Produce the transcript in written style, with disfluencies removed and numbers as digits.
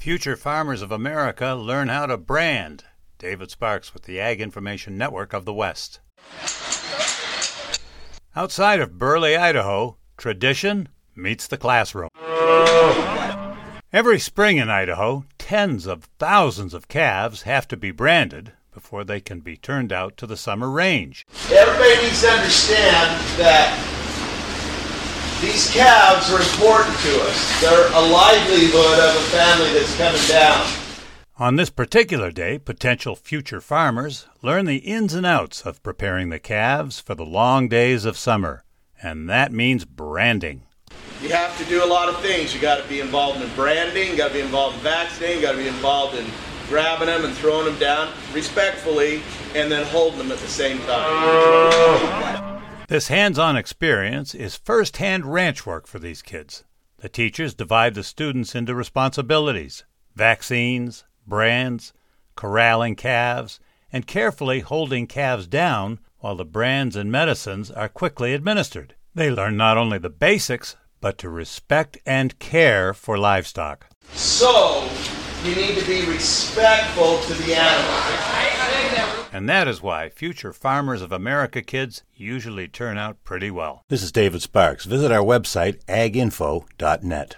Future farmers of America learn how to brand. David Sparks with the Ag Information Network of the West. Outside of Burley, Idaho, tradition meets the classroom. Every spring in Idaho, tens of thousands of calves have to be branded before they can be turned out to the summer range. Everybody needs to understand that these calves are important to us. They're a livelihood of a family that's coming down. On this particular day, potential future farmers learn the ins and outs of preparing the calves for the long days of summer, and that means branding. You have to do a lot of things. You got to be involved in branding, you got to be involved in vaccinating, you got to be involved in grabbing them and throwing them down respectfully, and then holding them at the same time. This hands-on experience is first-hand ranch work for these kids. The teachers divide the students into responsibilities: vaccines, brands, corralling calves, and carefully holding calves down while the brands and medicines are quickly administered. They learn not only the basics, but to respect and care for livestock. So, you need to be respectful to the animals. And that is why future farmers of America kids usually turn out pretty well. This is David Sparks. Visit our website, aginfo.net.